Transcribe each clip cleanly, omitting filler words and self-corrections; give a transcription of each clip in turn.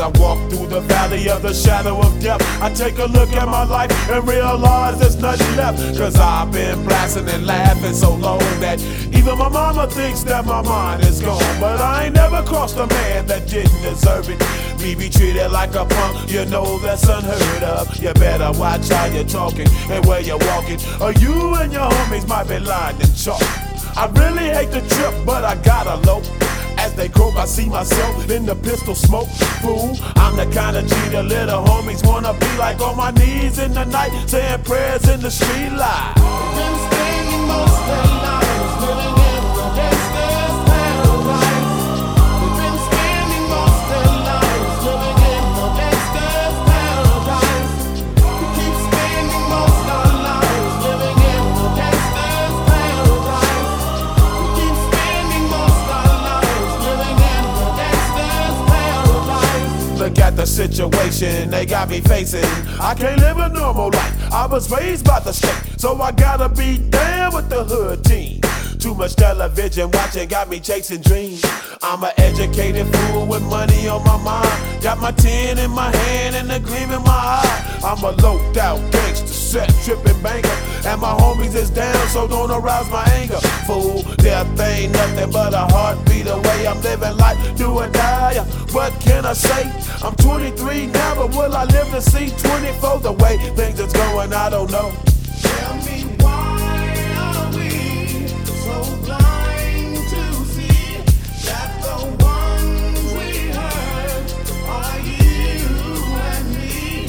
I walk through the valley of the shadow of death, I take a look at my life and realize there's nothing left. Cause I've been blasting and laughing so long that even my mama thinks that my mind is gone. But I ain't never crossed a man that didn't deserve it. Me be treated like a punk, you know that's unheard of. You better watch how you're talking and where you're walking, or you and your homies might be lying in chalk. I really hate the trip, but I gotta low. As they croak, I see myself in the pistol smoke. Fool, I'm the kind of G the little homies wanna be like, on my knees in the night, saying prayers in the street light. Been spending most of their lives living in the gangster's paradise. We've been spending most of their lives living in the gangster's paradise. We keep spending most of our lives living in the gangster's paradise. We keep spending most of our lives living in the gangster's paradise. Look at the situation they got me facing. I can't live a normal life. I was raised by the state, so I gotta be down with the hood team. Too much television watching got me chasing dreams. I'm an educated fool with money on my mind. Got my tin in my hand and a gleam in my eye. I'm a loped out gangster, set tripping banker, and my homies is down, so don't arouse my anger. Fool, death ain't nothing but a heartbeat away. I'm living life, do or die. What can I say? I'm 23 now, but will I live to see 24? The way things is going, I don't know. Tell me, why are we so blind to see that the ones we hurt are you and me?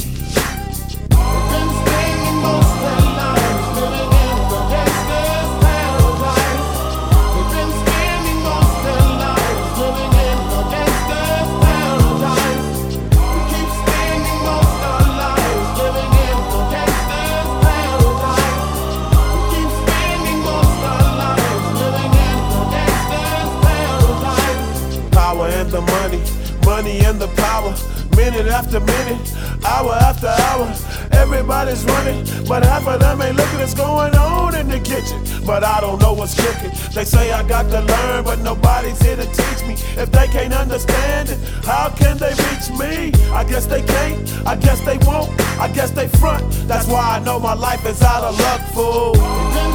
We've been spending most of our lives living in the gangster's paradise. We've been spending most of our lives living in the gangster's paradise. We keep spending most of our lives living in the gangster's paradise. We keep spending most of our lives living in the gangster's paradise. Power and the money, money and the power. Minute after minute, hour after hour, everybody's running, but half of them ain't looking what's going on in the kitchen. But I don't know what's cooking. They say I got to learn, but nobody's here to teach me. If they can't understand it, how can they reach me? I guess they can't, I guess they won't, I guess they front. That's why I know my life is out of luck, fool. We've been